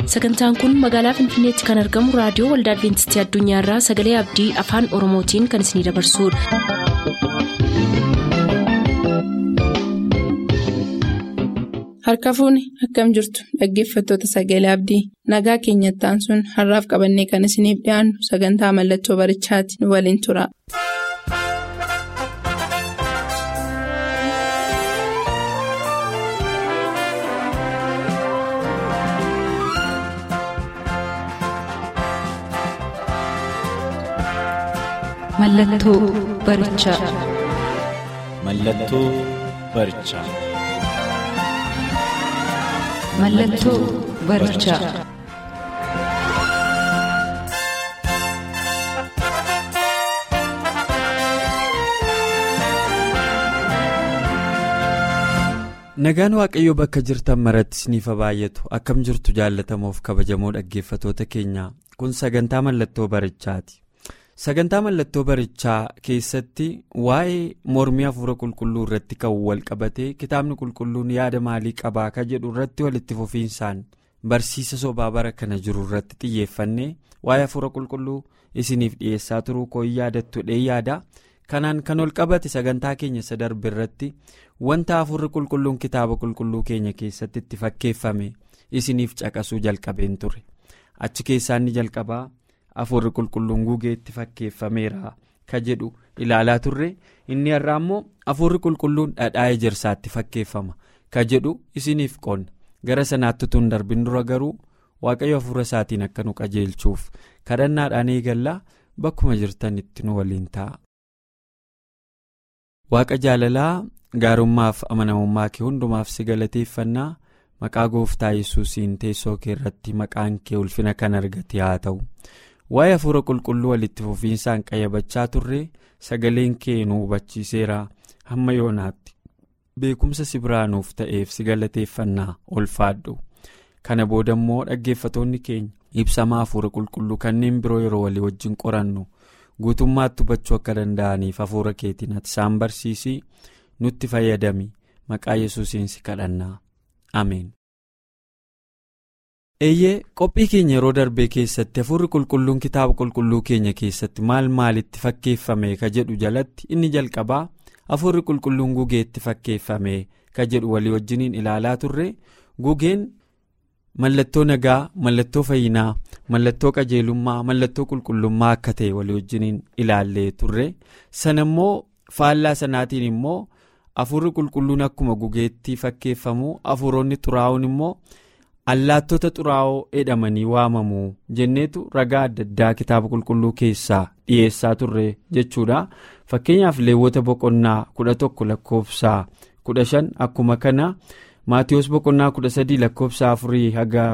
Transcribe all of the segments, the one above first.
Sagantaan kun magaalaa Finfinneetti kan argamu raadiyoo Waldaa Adwiintistii Addunyaarraa Sagalee Abdii Afaan Oromootiin kan isinidabarsudha. Harka fuuni akkam jirtu dhaggeeffattoota Sagalee Abdii nagaa keenyattaan sun har'aaf qabannee kan isiniif dhiyaannu sagantaa mallattoo barichaati nu waliin tura. Mallattoo barichaa. Mallattoo barichaa. Mallattoo barichaa. Nagaan Waaqayyoo bakka jirtan maratti isiniif baay'atu akkam jirtu jaallatamoof kabajamoo dhaggeeffatoota keenya kun sagantaa mallattoo barichaati. Sagantaa mallattoo barichaa keessatti waa'ee mormii hafuura qulqulluu irratti kan wal qabatee kitaabni qulqulluun yaada maalii qabaa ka jedhu irratti walitti fufiinsaan barsiisa sobaa bara kana jiru irratti xiyyeeffannee waa'ee hafuura qulqulluu isiniif dhiyeessaa turuu koo yaadattuudhee yaada. Kanaan kan ol qabate sagantaa keenya isa darbe irratti wanta hafuurri qulqulluun kitaaba qulqulluu keenya keessatti itti fakkeeffame isiniif caqasuu jalqabeen ture. Achi keessaa inni jalqabaa. Hafuurri qulqulluun gugee itti fakkeeffameera ka jedhu ilaalaa turre inni irraa immoo hafuurri qulqulluun dhadhaa ejersaatti fakkeeffama ka jedhu isiniif qoonna gara sanaatti tun darbin dura garuu waaqayyo hafuura isaatiin akka nu qajeelchuuf kadhannaadhaan eegallaa bakkuma jirtanitti nu waliin ta'a. Waaqa jaalalaa gaarummaaf amanamummaa kee hundumaaf si galateeffannaa maqaa gooftaa Yesuusiin teessoo kee irratti maqaan kee ulfina kan argate haa ta'u. Waa'ee hafuura qulqulluu walitti fufiinsaan qayyabachaa turre sagaleen kee nu hubachiiseera hamma yoonaatti beekumsa si biraa nuuf ta'eef si galateeffannaa ulfaadhu. Kana booda immoo dhaggeeffatoonni keenya ibsamaa hafuura qulqulluu kanneen biroo yeroo walii wajjin qorannu guutummaatti hubachuu akka danda'aniif hafuura keetiin ati isaan barsiisii nutti fayyadami maqaa Yesuusiin si kadhannaa ameen. Eeyyee qophii keenya yeroo darbee keessatti hafuurri qulqulluun kitaaba qulqulluu keenya keessatti maalitti fakkeeffame ka jedhu jalatti inni jalqabaa hafuurri qulqulluun gugeetti fakkeeffame ka jedhu walii wajjiniin ilaalaa turre gugeen mallattoo nagaa mallattoo fayyinaa mallattoo qajeelummaa mallattoo qulqullummaa akka ta'e walii wajjiniin ilaallee turre sana immoo faallaa sanaatiin immoo hafuurri qulqulluun akkuma gugeetti fakkeeffamu hafuuronni xuraa'oon immoo. Allaattota xuraa'oo jedhamanii waamamu jenneetu ragaa adda addaa kitaaba qulqulluu keessaa dhiyeessaa turre jechuudha. Fakkeenyaaf Leewwota boqonnaa 11 lakkoofsaa 15 akkuma kana Maatiyos boqonnaa 13 lakkoofsaa 4 haga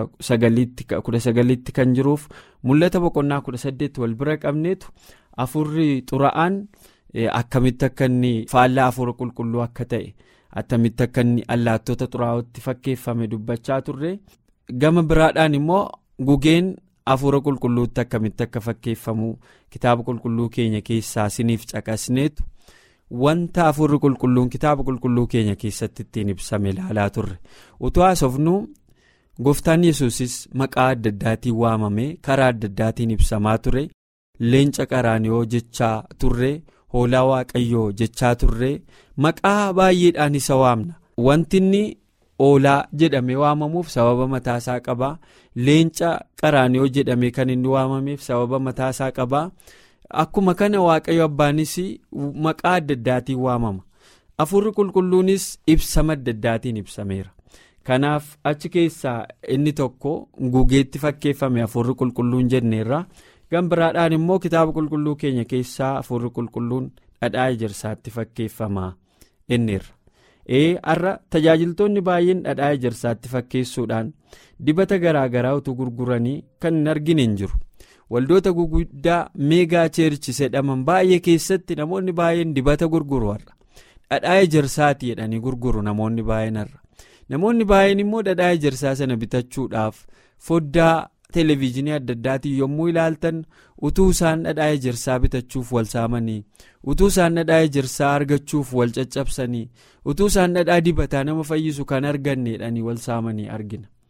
19 kan jiruuf Mul'ata boqonnaa 18 wal bira qabneetu hafuurri xuraa'aan akkamitti akka inni faallaa hafuura qulqulluu akka ta'e. Attamitti akka inni allaattota xuraa'ootti fakkeeffame dubbachaa turre gama biraadhaan immoo gugeen hafuura qulqulluutti akkamitti akka fakkeeffamu kitaaba qulqulluu keenya keessaa isiniif caqasneetu wanta hafuurri qulqulluun kitaaba qulqulluu keenya keessatti ittiin ibsame ilaalaa turre utuu haasofnuu gooftaan Yesuusis maqaa adda addaatiin waamame karaa adda addaatiin ibsamaa ture leenca qaraaniyoo jechaa turre. Hoolaa waaqayyoo jechaa turre maqaa baay'eedhaan isa waamna wanti inni hoolaa jedhamee waamamuuf sababa mataasaa qaba leenca qaraaniyoo jedhamee kan inni waamameef sababa mataasaa qaba akkuma kana waaqayyo abbaanis maqaa adda addaatiin waamama hafuurri qulqulluunis ibsama adda addaatiin ibsameera kanaaf achi keessaa inni tokko gugeetti fakkeeffame hafuurri qulqulluun jenneerra. Gambiraadhaan immoo kitaaba qulqulluu keenya keessaa hafuurri qulqulluun dhadhaa ejersaatti fakkeeffamaa inneerra. Har'a tajaajiltoonni baay'een dhadhaa ejersaatti fakkeessuudhaan dibata garaagaraa utuu gurguranii kan hin argine hin jiru. Waldoota guguddaa meegaa cheerchis jedhaman baay'ee keessatti namoonni baay'een dibata gurguru har'a. Dhadhaa ejersaati jedhanii gurguru namoonni baay'een har'a. Namoonni baay'een immoo dhadhaa ejersaa sana bitachuudhaaf foddaa. Televiizinii adda addaatiin yommuu ilaaltan utuu isaan dhadhaa ejersaa bitachuuf wal saamanii utuu isaan dhadhaa ejersaa argachuuf wal caccabsanii utuu isaan dhadhaa dibataa nama fayyisu kan arganneedhanii wal saamanii argina.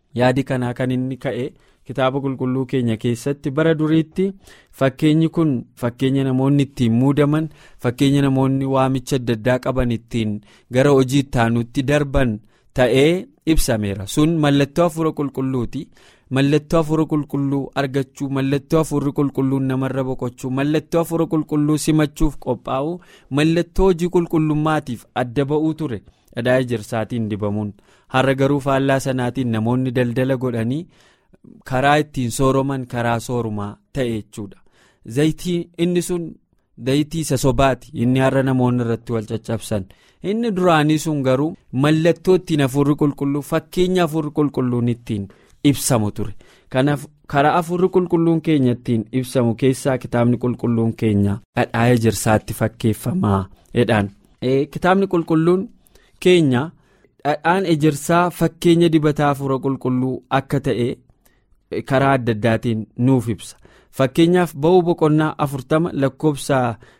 yaadi kanaa kan inni ka'e kitaaba qulqulluu keenya keessatti bara duriitti fakkeenyi kun fakkeenya namoonni ittiin muudaman, fakkeenya namoonni waamicha adda addaa qaban ittiin gara hojii itti aanutti darban ta'ee ibsameera. Sun mallattoo hafuura qulqulluuti. Mallattoo hafuura qulqulluu argachuu, mallattoo hafuurri qulqulluun namarra boqochuu, mallattoo hafuura qulqulluu simachuuf qophaa'u, mallattoo hojii qulqullummaatiif adda ba'uu ture dhadhaa ejersaatiin dibamuun. Har'a garuu faallaa sanaatiin namoonni daldala godhanii karaa ittiin sooroman karaa soorumaa ta'e jechuudha. Zayitii inni sun zayitii isa sobaati inni har'a namoonni irratti wal caccabsan. Inni duraanii sun garuu mallattoo ittiin hafuurri qulqulluu, fakkeenya hafuurri qulqulluun ittiin ibsamu ture. Kanaaf karaa hafuurri qulqulluun keenya ittiin ibsamu keessaa kitaabni qulqulluun keenya dhadhaa ejersaatti fakkeeffamaa jedhaan. Kitaabni qulqulluun keenya dhadhaan ejersaa fakkeenya dibata hafuura qulqulluu akka ta'e karaa adda addaatiin nuuf ibsa. Fakkeenyaaf ba'uu boqonnaa 40 lakkoofsa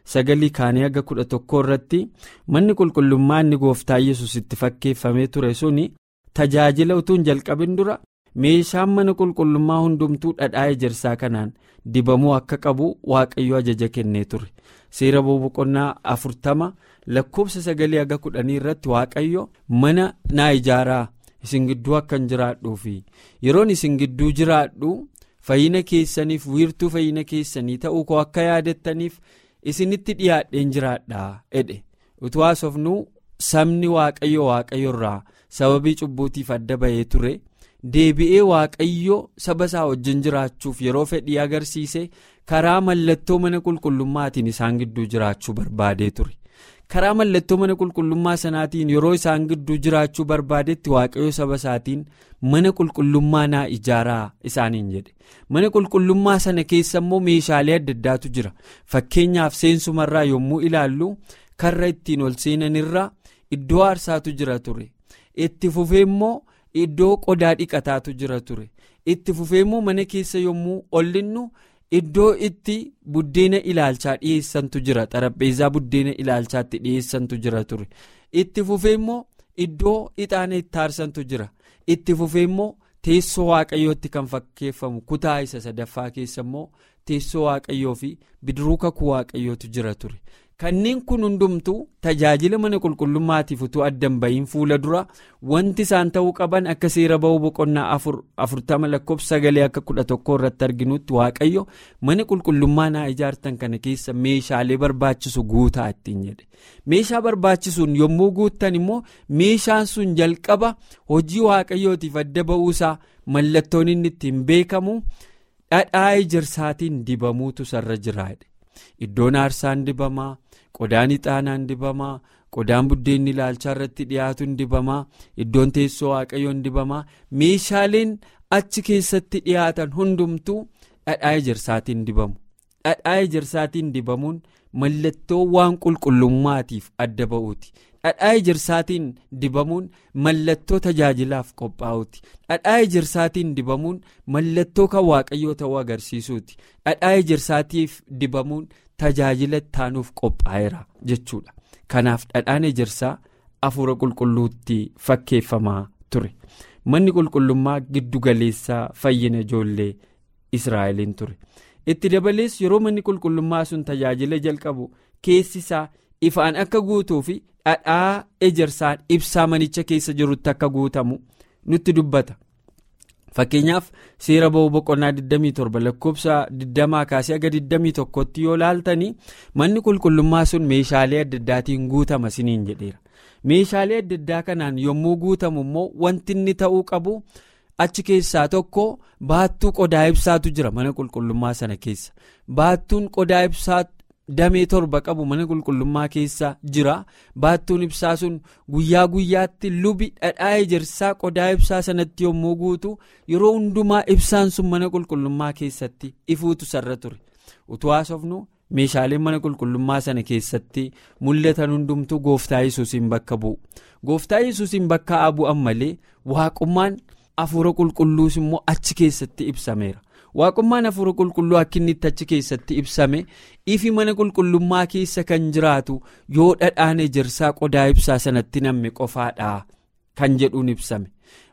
9 kaanii haga 11 irratti manni qulqullummaa inni gooftaa Yesuus itti fakkeeffamee ture suni tajaajila utuu hin jalqabin dura meeshaan mana qulqullummaa hundumtuu dhadhaa ejersaa kanaan dibamuu akka qabu Waaqayyo ajaja kennee ture. Seera ba'uu boqonnaa 40 lakkoofsa 9 haga 10 irratti Waaqayyo mana naa ijaaraa isin gidduu akkan jiraadhuu fi yeroon isin gidduu jiraadhu fayyina keessaniif wiirtuu fayyina keessanii ta'uu koo akka yaadattaniif isinitti dhiyaadheen jiraadhaa jedhe. Utuu haasofnu sabni Waaqayyo irraa sababii cubbuutiif adda ba'ee ture deebi'ee Waaqayyo saba isaa wajjin jiraachuuf yeroo fedhii agarsiise karaa mallattoo mana qulqullummaatiin isaan gidduu jiraachuu barbaadee ture. Karaa mallattoo mana qulqullummaa sanaatiin yeroo isaan gidduu jiraachuu barbaadetti Waaqayyo saba isaatiin mana qulqullummaa naa ijaaraa isaaniin jedhe. Mana qulqullummaa sana keessa immoo meeshaalee adda addaatu jira. Fakkeenyaaf seensumarraa yommuu ilaallu karra ittiin ol seenanirra iddoo aarsaatu jira ture. Itti fufee immoo iddoo qodaa dhiqataatu jira ture. Itti fufee immoo mana keessa yommuu ollinnu iddoo itti buddeena ilaalchaa dhiyeessantu jira. Xarapheezaa buddeena ilaalchaatti dhiyeessantu jira ture. Itti fufee immoo iddoo ixaana itti aarsantu jira. Itti fufee immoo teessoo Waaqayyootti kan fakkeeffamu kutaa isa 3ffaa keessa immoo teessoo Waaqayyoo fi bidiruu kakuu Waaqayyootu jira ture. Kanneen kun hundumtuu tajaajila mana qulqullummaatiif utuu addan ba'iin fuula dura wanti isaan ta'uu qaban akka seera ba'uu boqonnaa 40 lakkoofsa 9 akka 11 irratti arginutti Waaqayyo mana qulqullummaa naa ijaartan kana keessa meeshaalee barbaachisu guutaa ittiin jedhe. Meeshaa barbaachisuun yommuu guuttan immoo meeshaan sun jalqaba hojii Waaqayyootiif adda ba'uusaa mallattoon inni ittiin beekamu dhadhaa ejersaatiin dibamuutu sarra jiraadhe. Iddoon aarsaan dibamaa, qodaan ixaanaan dibamaa, qodaan buddeenni ilaalchaa irratti dhiyaatuun dibamaa, iddoon teessoo Waaqayyoon dibamaa, meeshaaleen achi keessatti dhiyaatan hundumtuu dhadhaa ejersaatiin dibamu. Dhadhaa ejersaatiin dibamuun mallattoo waan qulqullummaatiif adda ba'uuti. Dhadhaa ejersaatiin dibamuun mallattoo tajaajilaaf qophaa'uuti. Dhadhaa ejersaatiin dibamuun mallattoo kan Waaqayyoo ta'uu agarsiisuuti. Dhadhaa ejersaatiif dibamuun tajaajila ittaanuuf qophaa'eera jechuudha. Kanaaf dhadhaan ejersaa hafuura qulqulluutti fakkeeffamaa ture. Manni qulqullummaa giddu galeessaa fayyina ijoollee Israa'eliin ture. Itti dabalees yeroo manni qulqullummaa sun tajaajila jalqabu keessi isaa ifaan akka guutuu fi dhadhaa ejersaan ibsaa manicha keessa jirutti akka guutamu nutti dubbata. Fakkeenyaaf seera ba'uu boqonnaa 27 lakkoofsa 20 kaasee haga 21tti yoo laaltanii manni qulqullummaa sun meeshaalee adda addaatiin guutama siniin jedheera. Meeshaalee adda addaa kanaan yommuu guutamu immoo wanti inni ta'uu qabu achi keessaa tokko baattuu qodaa ibsaatu jira mana qulqullummaa sana keessa. Baattuun qodaa ibsaa damee 7 qabu mana qulqullummaa keessa jira. Baattuun ibsaa sun guyyaa guyyaatti lubi dhadhaa ejersaa qodaa ibsaa sanatti yommuu guutu yeroo hundumaa ibsaan sun mana qulqullummaa keessatti ifuutu sarra ture. Utuu haasofnu meeshaaleen mana qulqullummaa sana keessatti mul'atan hundumtuu gooftaa Yesuusiin bakka bu'u. Gooftaa Yesuusiin bakka bu'an malee waaqummaan hafuura qulqulluus immoo achi keessatti ibsameera. Waaqummaan hafuura qulqulluu akka inni achi keessatti ibsame ifi mana qulqullummaa keessa kan jiraatu yoo dhadhaan ejersaa qodaa ibsaa sanatti namme qofaadha kan jedhuun ibsame.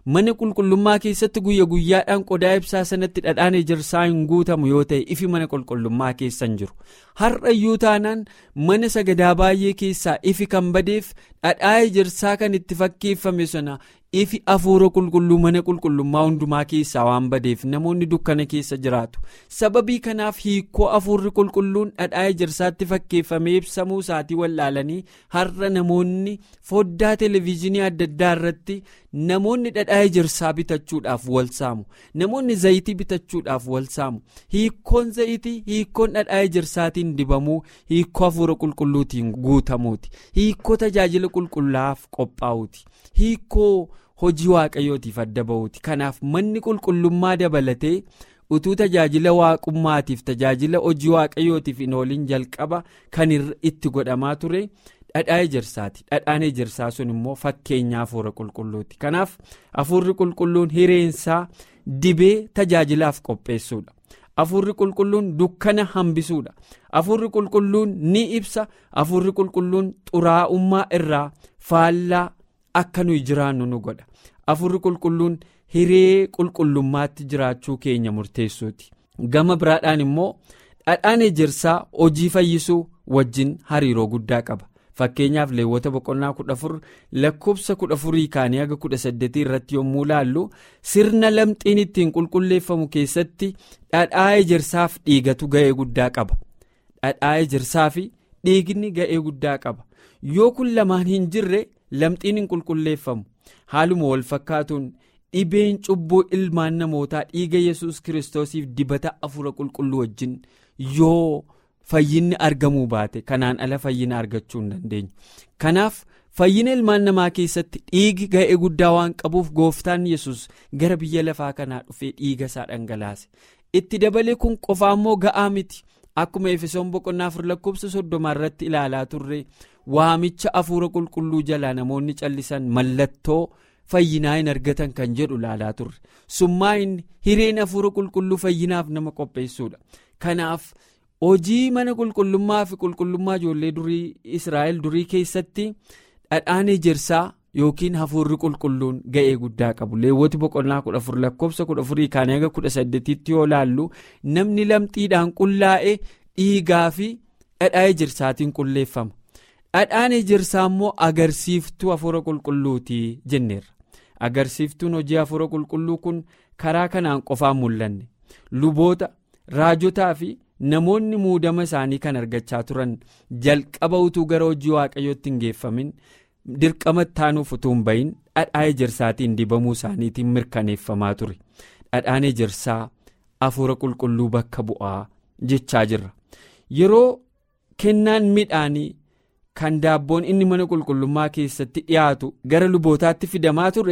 mana qulqullummaa keessatti guyya guyyaadhaan qodaa ibsaa sanatti dhadhaan ejersaa hin guutamu yoo ta'e ifi mana qulqullummaa keessa hin jiru. Har'a iyyuu taanaan mana sagadaa baay'ee keessaa ifi kan badeef dhadhaa ejersaa kan itti fakkeeffame sana ifi hafuura qulqulluu mana qulqullummaa hundumaa keessaa waan badeef namoonni dukkana keessa jiraatu. Sababii kanaaf hiikoo hafuurri qulqulluun dhadhaa ejersaatti fakkeeffamee ibsamuu isaatii wallaalanii har'a namoonni foddaa televezyiinii adda addaa irratti namoonni dhadhaa ejersaa bitachuudhaaf wal saamu. Namoonni zayitii bitachuudhaaf wal saamu. Hiikoon zayitii hiikoon dhadhaa ejersaatiin dibamuu hiikoo hafuura qulqulluutiin guutamuuti. Hiikoo tajaajila qulqullaa'aaf qophaa'uuti. Hiikoo hojii waaqayyootiif adda ba'uuti. Kanaaf manni qulqullummaa dabalatee utuu tajaajila waaqummaatiif tajaajila hojii waaqayyootiif hin oolin jalqaba kan itti godhamaa ture dhadhaa ejersaati. Dhadhaan ejersaa sun immoo fakkeenya hafuura qulqulluuti. Kanaaf hafuurri qulqulluun hireensaa dibee tajaajilaaf qopheessuudha. Hafuurri qulqulluun dukkana hambisuudha. Hafuurri qulqulluun ni ibsa. Hafuurri qulqulluun xuraa'ummaa irraa faallaa akka nuyi jiraannu nu godha. Hafuurri qulqulluun hiree qulqullummaatti jiraachuu keenya murteessuuti. Gama biraadhaan immoo dhadhaan ejersaa hojii fayyisuu wajjin hariiroo guddaa qaba. Fakkeenyaaf Leewwota boqonnaa 14 lakkoofsa 14 kaanii haga 18 irratti yommuu laallu sirna lamxiin ittiin qulqulleeffamu keessatti dhadhaa ejersaaf dhiigatu ga'ee guddaa qaba. Dhadhaa ejersaa fi dhiigni ga'ee guddaa qaba. Yoo kun lamaan hin jirre lamxiin hin qulqulleeffamu. Haaluma wal fakkaatuun dhibeen cubbuu ilmaan namootaa dhiiga Yesuus Kiristoosiif dibata hafuura qulqulluu wajjin yoo fayyinni argamuu baate kanaan ala fayyina argachuu hin dandeenyu. Kanaaf fayyina ilmaan namaa keessatti dhiigi ga'ee guddaa waan qabuuf gooftaan Yesuus gara biyya lafaa kanaa dhufee dhiiga isaa dhangalaase. Itti dabalee kun qofaa immoo ga'aa miti. Akkuma Efesoon boqonnaa 4 lakkoofsa 30 irratti ilaalaa turre waamicha hafuura qulqulluu jalaa namoonni callisan mallattoo fayyinaa hin argatan kan jedhu ilaalaa turre. Summaan hireen hafuura qulqulluu fayyinaaf nama qopheessuudha. Kanaaf hojii mana qulqullummaa fi qulqullummaa ijoollee durii Israa'el durii keessatti dhadhaan ejersaa yookiin hafuurri qulqulluun ga'ee guddaa qabu. Leewwoti boqonnaa 14 lakkoofsa 14 kaanii haga 18tti yoo laallu namni lamxiidhaan qullaa'e dhiigaa fi dhadhaa ejersaatiin qulleeffama. Dhadhaan ejersaa immoo agarsiiftuu hafuura qulqulluutii jenneerra. Agarsiiftuun hojii hafuura qulqulluu kun karaa kanaan qofaan mul'anne. Luboota, raajotaa fi namoonni muudama isaanii kan argachaa turan jalqaba utuu gara hojii waaqayyootti hin geeffamin dirqama taanuuf utuu hin bahin dhadhaa ejersaatiin dibamuu isaaniitiin mirkaneeffamaa ture. Dhadhaan ejersaa hafuura qulqulluu bakka bu'aa jechaa jirra. Yeroo kennaan midhaanii kan daabboon inni mana qulqullummaa keessatti dhiyaatu gara lubootaatti fidamaa ture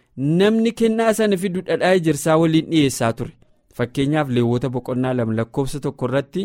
namni kennaa sana fidu dhadhaa ejersaa waliin dhiyeessaa ture. Fakkeenyaaf Leewwota boqonnaa 2 lakkoofsa 1 irratti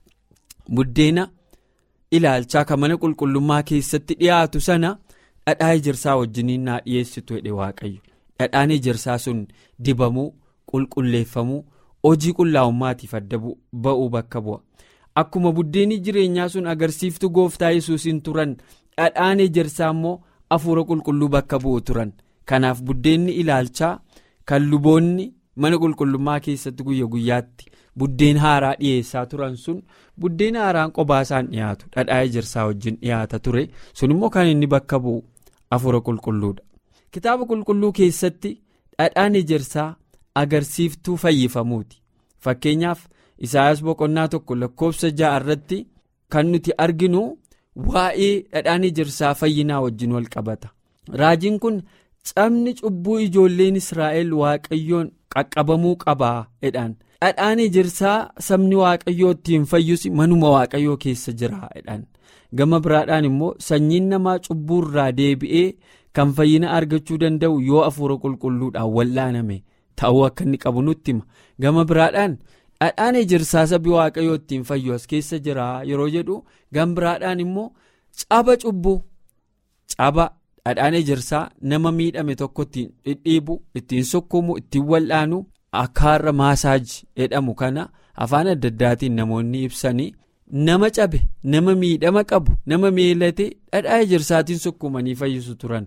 buddeena ilaalchaa kan mana qulqullummaa keessatti dhiyaatu sana dhadhaa ejersaa wajjiniin naa dhiyeessitu jedhe Waaqayyo. Dhadhaan ejersaa sun dibamuu, qulqulleeffamuu, hojii qullaa'ummaatiif adda ba'uu bakka bu'a. Akkuma buddeenii jireenyaa sun agarsiiftuu gooftaa Yesuusiin turan dhadhaan ejersaa immoo hafuura qulqulluu bakka bu'u turan. Kanaaf buddeenni ilaalchaa kan luboonni mana qulqullummaa keessatti guyya guyyaatti buddeen haaraa dhiyeessaa turan sun buddeen haaraan qophaa isaan dhiyaatu dhadhaa ejersaa wajjin dhiyaata ture. Sun immoo kan inni bakka bu'u hafuura qulqulluudha. Kitaaba qulqulluu keessatti dhadhaan ejersaa agarsiiftuu fayyifamuuti. Fakkeenyaaf Isaayaas boqonnaa 1 lakkoofsa 6 irratti kan nuti arginu waa'ee dhadhaan ejersaa fayyinaa wajjin wal qabata. Raajiin kun cabni cubbuu ijoolleen Israa'el Waaqayyoon qaqqabamuu qabaa jedhaan. Dhadhaan ejersaa sabni Waaqayyoo ittiin fayyusi manuma Waaqayyoo keessa jira jedhaan. Gama biraadhaan immoo sanyiin namaa cubbuu irraa deebi'ee kan fayyina argachuu danda'u yoo hafuura qulqulluudhaan wallaaname ta'uu akka inni qabu nutti hima. Gama biraadhaan dhadhaan ejersaa sabni Waaqayyoo ittiin fayyu as keessa jira yeroo jedhu gama biraadhaan immoo caba cubbuu caba dhadhaan ejersaa nama miidhame tokko ittiin dhidhiibu ittiin sukkumu ittiin wal'aanu akkaarra maasaajii jedhamu kana afaan adda addaatiin namoonni ibsanii nama cabe nama miidhama qabu nama meelate dhadhaa ejersaatiin sukkumanii fayyisu turan.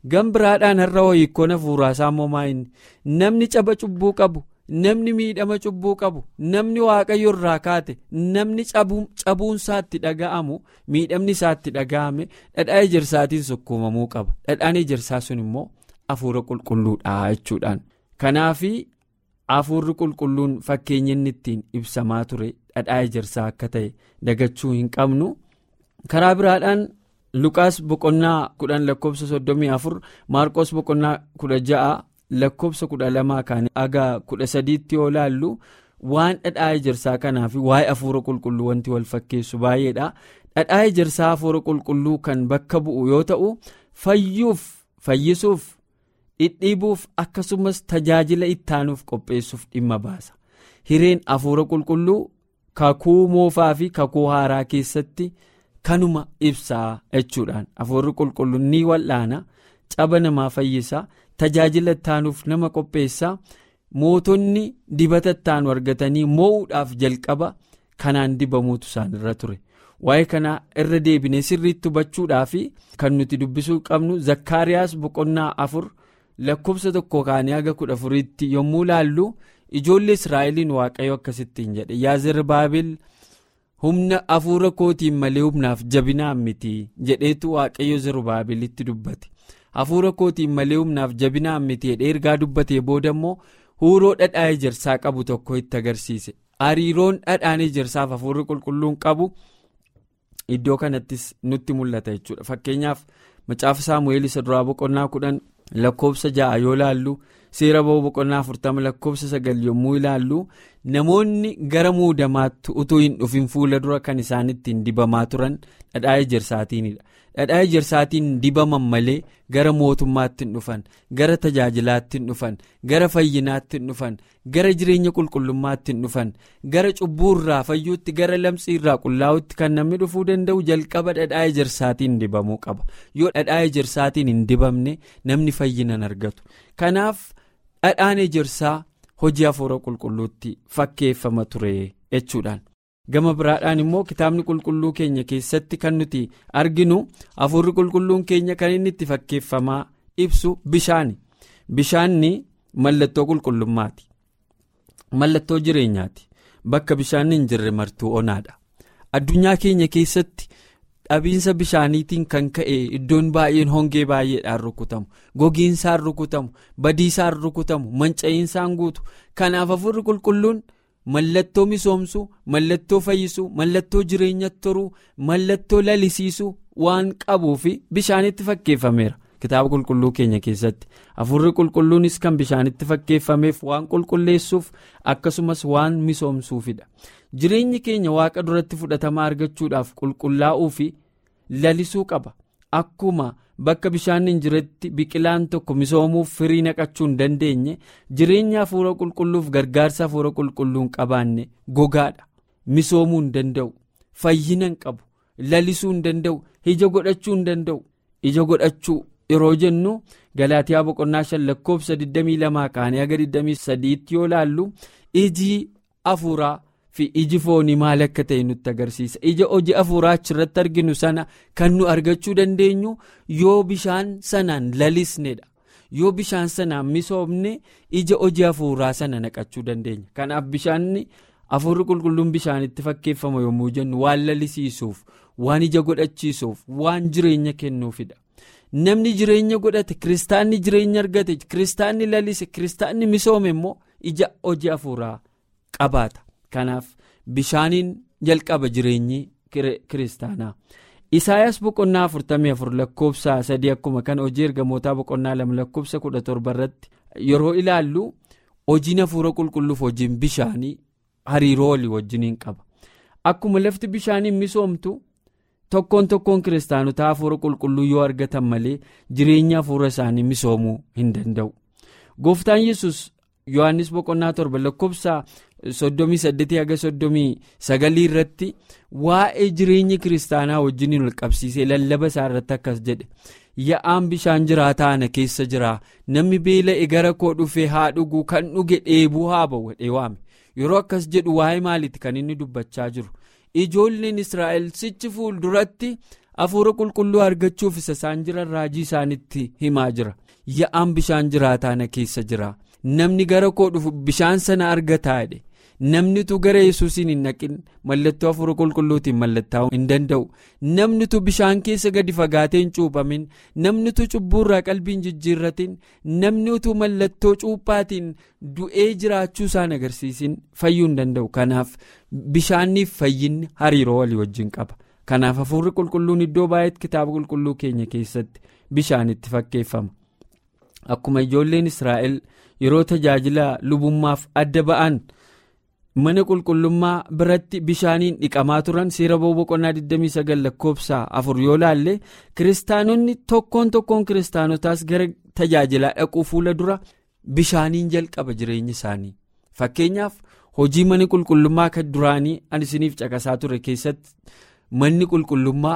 Gambiraadhaan har'a hiikkoon hafuuraa isaa immoo maayini? Namni caba cubbuu qabu, namni miidhama cubbuu qabu, namni waaqayyo irraa kaate, namni cabuun isaatti dhaga'amu, miidhamni isaatti dhaga'ame dhadhaa ejersaatiin sukkuumamuu qaba. Dhadhaan ejersaa sun immoo hafuura qulqulluudha jechuudhaan. Kanaaf hafuurri qulqulluun fakkeenya inni ittiin ibsamaa ture dhadhaa ejersaa akka ta'e dagachuu hin qabnu. Karaa biraadhaan Luqaas boqonnaa 10 lakkoofsa 34, Maarqos boqonnaa 16 lakkoofsa 12 kan aga 13tti yoo laallu waan dhadhaa ejersaa kanaa fi waa'ee hafuura qulqulluu wanti wal fakkeessu baay'eedha. Dhadhaa ejersaa hafuura qulqulluu kan bakka bu'u yoo ta'u, fayyisuuf, dhidhiibuuf akkasumas tajaajila ittaanuuf qopheessuuf dhimma baasa. Hireen hafuura qulqulluu kakuu moofaa fi kakuu haaraa keessatti kanuma ibsaa jechuudhaan. Hafuurri qulqulluun ni wal'aana, caba namaa fayyisa, tajaajila ittaanuuf nama qopheessa. Mootonni dibata ittaanu argatanii moo'uudhaaf jalqaba kanaan dibamuutu isaanirra ture. Waa'ee kanaa irra deebinee sirriitti hubachuudhaaf kan nuti dubbisuu qabnu Zakkaariyaas boqonnaa 4 lakkoofsa 1 kaanii haga 14tti yommuu laallu ijoollee Israa'eliin waaqayyo akkasittiin jedhe, yaa Zerubaabel humna hafuura kootiin malee humnaaf jabinaan miti jedheetu waaqayyo Zerubaabelitti dubbate. Hafuura kootiin malee humnaaf jabinaan miti jedhee ergaa dubbatee booda immoo huuroo dhadhaa ejersaa qabu tokko itti agarsiise. Hariiroon dhadhaan ejersaaf hafuurri qulqulluun qabu iddoo kanattis nutti mul'ata jechuudha. Fakkeenyaaf macaafa Saamu'eel isa duraa boqonnaa 10 lakkoofsa 6 yoo laallu, seera ba'uu boqonnaa 40 lakkoofsa 9 yommuu ilaallu, namoonni gara muudamaatti utuu hin dhufin fuula dura kan isaan ittiin dibamaa turan dhadhaa ejersaatiinidha. Dhadhaa ejersaatiin dibaman malee gara mootummaatti hin dhufan, gara tajaajilaatti hin dhufan, gara fayyinaatti hin dhufan, gara jireenya qulqullummaatti hin dhufan, gara cubbuurraa fayyuutti, gara lamsiirraa qullaa'utti kan namni dhufuu danda'u jalqaba dhadhaa ejersaatiin dibamuu qaba. Yoo dhadhaa ejersaatiin hin dibamne namni fayyina hin argatu. Kanaaf dhadhaan ejersaa hojii hafuura qulqulluutti fakkeeffama ture jechuudhaan. Gama biraadhaan immoo kitaabni qulqulluu keenya keessatti kan nuti arginu hafuurri qulqulluun keenya kan inni itti fakkeeffamaa ibsu bishaani. Bishaanni mallattoo qulqullummaati, mallattoo jireenyaati. Bakka bishaanni hin jirre martuu onaadha. Addunyaa keenya keessatti dhabiinsa bishaaniitiin kan ka'e iddoon baay'een hongee baay'eedhaan rukutamu, gogiinsaan rukutamu, badiisaan rukutamu, manca'iinsaan guutu. Kanaaf hafuurri qulqulluun mallattoo misoomsuu, mallattoo fayyisuu, mallattoo jireenya turuu, mallattoo lalisiisuu waan qabuuf bishaanitti fakkeeffameera kitaaba qulqulluu keenya keessatti. Hafuurri qulqulluunis kan bishaanitti fakkeeffameef waan qulqulleessuuf akkasumas waan misoomsuufidha. Jireenyi keenya waaqa duratti fudhatama argachuudhaaf qulqullaa'uu fi lalisuu qaba. Akkuma bakka bishaan hin jiretti biqilaan tokko misoomuuf firii naqachuu hin dandeenye, jireenya hafuura qulqulluuf gargaarsa hafuura qulqulluun qabaanne gogaadha. Misoomuu hin danda'u, fayyina hin qabu, lalisuu hin danda'u, ija godhachuu hin danda'u. Ija godhachuu yeroo jennu Galaatiyaa boqonnaa 5 lakkoofsa 22 kaanii haga 23tti yoo laallu, iji hafuuraa fi iji foonii maal akka ta'e nutti agarsiisa. Ija hojii hafuuraa achirratti arginu sana kan nu argachuu dandeenyu yoo bishaan sanaan lalisnedha. Yoo bishaan sanaan misoomne ija hojii hafuuraa sana naqachuu dandeenya. Kanaaf bishaanni hafuurri qulqulluun bishaanitti fakkeeffama yommuu jennu waan lalisiisuuf, waan ija godhachiisuuf, waan jireenya kennuufidha. Namni jireenya godhate, kiristaanni jireenya argate, kiristaanni lalise, kiristaanni misoome immoo ija hojii hafuuraa qabaata. Kanaaf bishaaniin jalqaba jireenyi kiristaanaa. Isaayaas boqonnaa 44 lakkoofsa 3 akkuma kan hojii ergamootaa boqonnaa 2 lakkoofsa 17 irratti yeroo ilaallu hojiin hafuura qulqulluuf hojiin bishaanii hariiroo walii wajjiniin qaba. Akkuma lafti bishaaniin misoomtu tokkoon kiristaanotaa hafuura qulqulluu yoo argatan malee jireenya hafuura isaanii misoomuu hin danda'u. Gooftaan Yesuus Yohaannis boqonnaa 7 lakkoofsa 38 haga 39 irratti waa'ee jireenya kiristaanaa wajjiniin wal qabsiisee lallaba isaa irratti akkas jedhe, yaa'aan bishaan jiraataa ana keessa jira, namni beela'e gara koo dhufee haa dhugu, kan dhuge dheebuu haa ba'u jedhee waame. Yeroo akkas jedhu waa'ee maaliiti kan inni dubbachaa jiru? Ijoolleen Israa'el sichi fuulduratti hafuura qulqulluu argachuuf isa isaan jiran raajii isaanitti himaa jira. Yaa'aan bishaan jiraataa na keessa jira. Namni gara koo dhufu bishaan sana argataa jedhe. Namni tu gara Yesuusiin hin naqin mallattoo hafuura qulqulluutiin mallattaa'uu hin danda'u. Namni tu bishaan keessa gadi fagaatee hin cuuphamin, namni tu cubbuurraa qalbii hin jijjiirratin, namni utuu mallattoo cuuphaatiin du'ee jiraachuu isaan agarsiisin fayyuu hin danda'u. Kanaaf bishaaniif fayyinni hariiroo walii wajjin qaba. Kanaaf hafuurri qulqulluun iddoo baay'eetti kitaaba qulqulluu keenya keessatti bishaanitti fakkeeffama. Akkuma ijoolleen Israa'el yeroo tajaajila lubummaaf adda ba'an mana qulqullummaa biratti bishaaniin dhiqamaa turan seera boqonnaa 29 lakkoofsa 4 yoo laalle kiristaanonni tokkoon kiristaanotaas gara tajaajilaa dhaquu fuula dura bishaaniin jalqaba jireenya isaanii. Fakkeenyaaf hojii mana qulqullummaa kan duraanii ani isiniif caqasaa ture keessatti manni qulqullummaa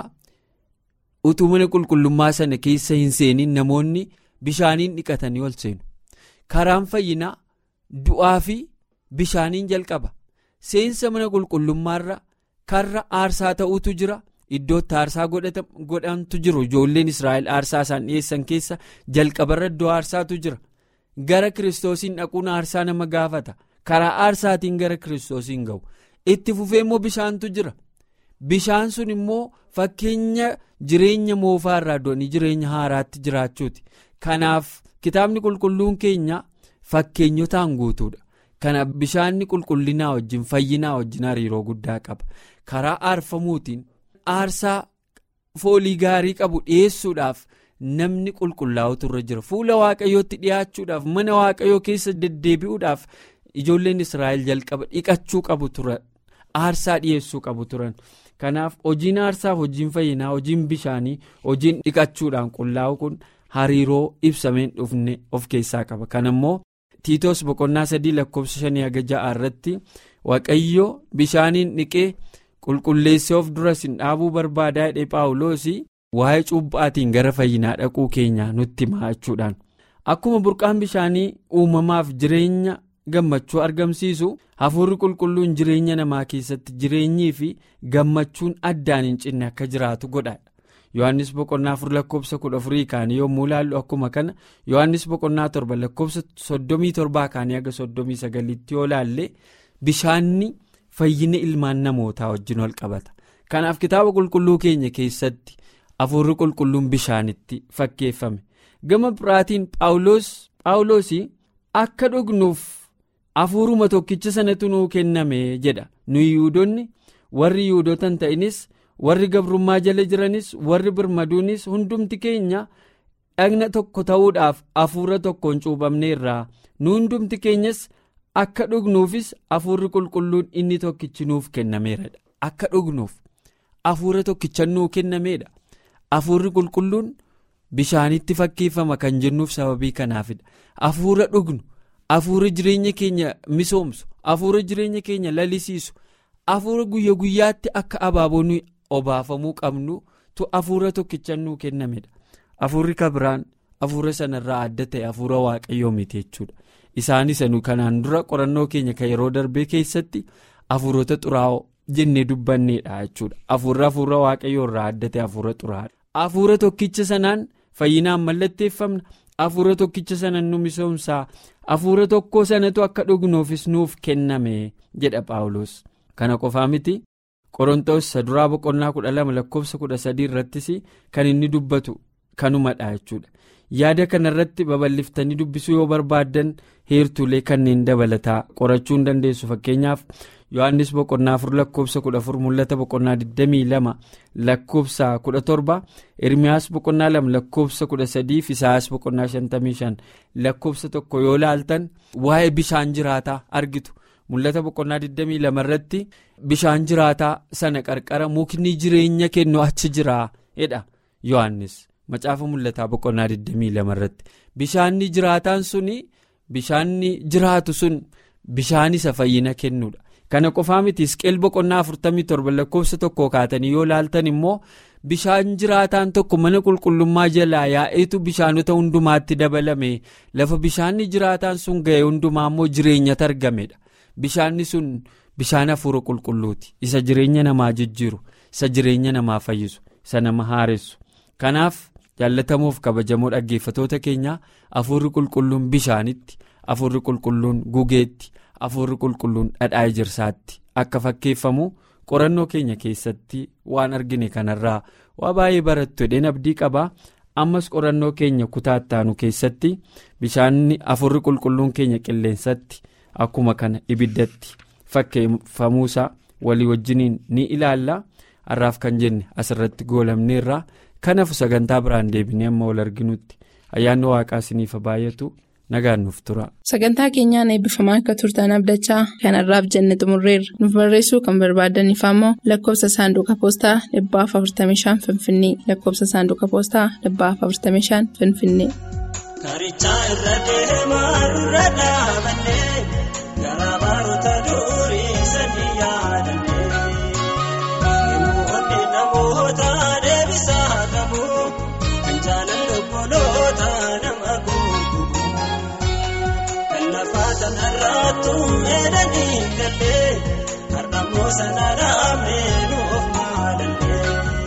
utuu mana qulqullummaa sana keessa hin seenin namoonni bishaaniin dhiqatanii ol seenu. Karaan fayyinaa du'aa fi bishaaniin jalqaba. Seensa mana qulqullummaarra karra aarsaa ta'utu jira. Iddootti aarsaa godhantu jiru. Ijoolleen Israa'el aarsaa isaan dhiyeessan keessa jalqabarra iddoo aarsaatu jira. Gara kiristoosiin dhaquun aarsaa nama gaafata. Karaa aarsaatiin gara kiristoosiin ga'u. Itti fufee immoo bishaantu jira. Bishaan sun immoo fakkeenya jireenya moofaa irraa doonii jireenya haaraatti jiraachuuti. Kanaaf kitaabni qulqulluun keenya fakkeenyotaan guutuudha. Kana bishaanni qulqullinaa wajjin fayyinaa wajjin hariiroo guddaa qaba. Karaa aarfamuutiin aarsaa foolii gaarii qabu dhiyeessuudhaaf namni qulqullaa'utu irra jira. Fuula waaqayyootti dhiyaachuudhaaf mana waaqayyoo keessa deddeebi'uudhaaf ijoolleen Israa'el jalqaba dhiqachuu qabu turan. Aarsaa dhiyeessuu qabu turan. Kanaaf hojiin aarsaaf hojiin fayyinaa hojiin bishaanii hojiin dhiqachuudhaan qullaa'u kun hariiroo ibsameen dhufne of keessaa qaba. Kanammoo Tiitos boqonnaa 3 lakkoofsa 5-6 irratti waaqayyo bishaaniin dhiqee qulqulleessee of duras hin dhaabuu barbaadaa jedhee Phaawulos waa'ee cuuphaatiin gara fayyinaa dhaquu keenya nutti himaa jechuudhaan. Akkuma burqaan bishaanii uumamaaf jireenya gammachuu argamsiisu hafuurri qulqulluun jireenya namaa keessatti jireenyii fi gammachuun addaan hin cinne akka jiraatu godha. Yohaannis boqonnaa 4 lakkoofsa 14 kaanii yommuu ilaallu akkuma kana Yohaannis boqonnaa 7 lakkoofsa 37 kaanii haga 39tti yoo ilaalle bishaanni fayyina ilmaan namootaa wajjin wal qabata. Kanaaf kitaaba qulqulluu keenya keessatti hafuurri qulqulluun bishaanitti fakkeeffame. Gama biraatiin Phaawulos akka dhugnuuf hafuuruma tokkicha sanatu nuu kenname jedha. Nu Yihuudoonni warri Yihuudoota hin ta'inis warri gabrummaa jala jiranis warri birmaduunis hundumti keenya dhagna tokko ta'uudhaaf hafuura tokkoon cuuphamneerraa. Nu hundumti keenyas akka dhugnuufis hafuurri qulqulluun inni tokkichi nuuf kennameeradha. Akka dhugnuuf hafuura tokkicha nuu kennameedha. Hafuurri qulqulluun bishaanitti fakkeeffama kan jennuuf sababii kanaafidha. Hafuura dhugnu, hafuura jireenya keenya misoomsu, hafuura jireenya keenya lalisiisu, hafuura guyya guyyaatti akka abaaboon obaafamuu qabnu tu hafuura tokkicha nuu kennamedha. Hafuurri kabiraan hafuura sanarraa adda ta'e hafuura waaqayyoo miti jechuudha. Isaanis kanaan dura qorannoo keenya kan yeroo darbee keessatti hafuurota xuraa'oo jennee dubbanneedha jechuudha. Hafuura waaqayyoo irraa adda ta'e hafuura xuraa'aadha. Hafuura tokkicha sanaan fayyinaan mallatteeffamna. Hafuura tokkicha sanan nu misoomsaa. Hafuura tokko sanatu akka dhugnuufis nuuf kenname jedha Phaawulos. Kana qofaa miti. Qorontoos duraa boqonnaa 12 lakkoofsa 13 irrattis kan inni dubbatu kanumadha jechuudha. Yaada kanarratti babal'iftanii dubbisuu yoo barbaaddan heertuulee kanneen dabalataa qorachuu hin dandeessu. Fakkeenyaaf Yohaannis boqonnaa 4 lakkoofsa 14, mul'ata boqonnaa 22 lakkoofsa 17, Ermiyaas boqonnaa 2 lakkoofsa 13 fi Isaayaas boqonnaa 55 lakkoofsa 1 yoo laaltan waa'ee bishaan jiraataa argitu. Mul'ata boqonnaa 22 irratti bishaan jiraataa sana qarqara mukni jireenya kennu achi jira jedha Yohaannis. Macaafa mul'ataa boqonnaa 22 irratti bishaanni jiraataan suni bishaanni jiraatu sun bishaan isa fayyina kennuudha. Kana qofaa miti Hisqeel boqonnaa 47 lakkoofsa 1 kaatanii yoo laaltan immoo bishaan jiraataan tokko mana qulqullummaa jalaa yaa'eetu bishaanota hundumaatti dabalame. Lafa bishaanni jiraataan sun ga'e hundumaa immoo jireenyatu argamedha. Bishaanni sun bishaan hafuura qulqulluuti. Isa jireenya namaa jijjiiru, isa jireenya namaa fayyisu, isa nama haaressu. Kanaaf jaallatamuuf kabajamoo dhaggeeffatoota keenya hafuurri qulqulluun bishaanitti, hafuurri qulqulluun gugeetti, hafuurri qulqulluun dhadhaa ejirsaatti akka fakkeeffamu qorannoo keenya keessatti waan argine kanarraa waa baay'ee barattu jedheen abdii qaba. Ammas qorannoo keenya kutaa ittaanu keessatti bishaanni hafuurri qulqulluun keenya qilleensatti akkuma kana ibiddatti fakkeeffamuusaa walii wajjiniin ni ilaalla. Har'aaf kan jenne asirratti goolamneerra. Kanaaf sagantaa biraan deebinee amma wal arginutti ayyaanni waaqaa isiniif baay'atu nagaan nuuf tura. Sagantaa keenyaan eebbifamaa akka turtan abdachaa kanarraaf jenne xumurreerra. Nuuf barreessuu kan barbaadaniif ammoo lakkoofsa saanduqa poostaa 45 Finfinnee lakkoofsa saanduqa poostaa 45 Finfinnee. Karichaa irra deemaa irra dhaabannee garaa baroota durii sanii yaadannee namoonni namoota deebisaa qabu kan jaalalli obboloota nama guutuu kan lafaatan har'aattu meedanii gallee har'ammoo sana dhaabnee nuuf maalallee.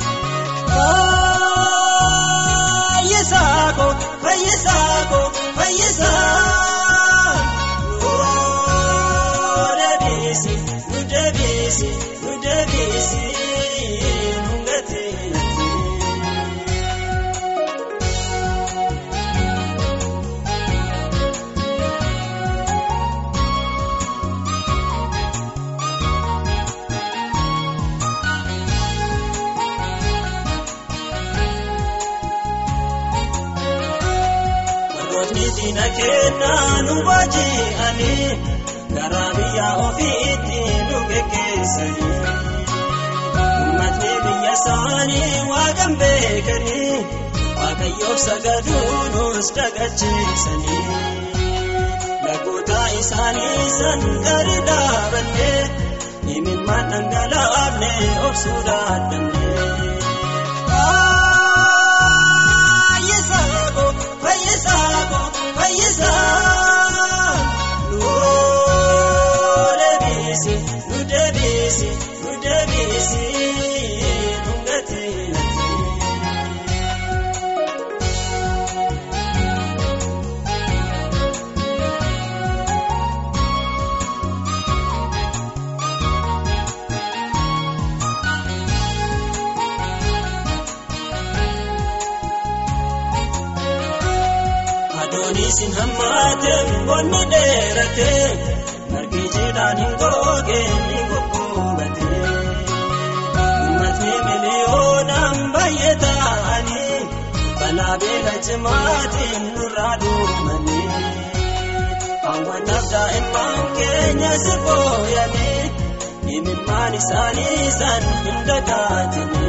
Fayyisaa nu deebisi nu gateetti. Diina kennaa nu baaji'anii garaa biyya ofiitti nu geggeessanii uummatni biyya isaanii waaqan beekanii waaqayyoof sagaduu nus dagacheessanii lagoota isaanii san gadi dhaabannee imimmaan dhangalaafne obsuu dadhabnee. Fayyisaa nu deebisi nu gateetti. Adoonisin hammaatee bonni dheeratee margi jiidhaan hin googeen ni guggubatee uummatni miliyoonaan baay'ee ta'anii balaa beela cimaatiin nurraa duumanii hawwataaf daa'imman keenya si booyanii imimmaan isaanii san hin dagaatanii.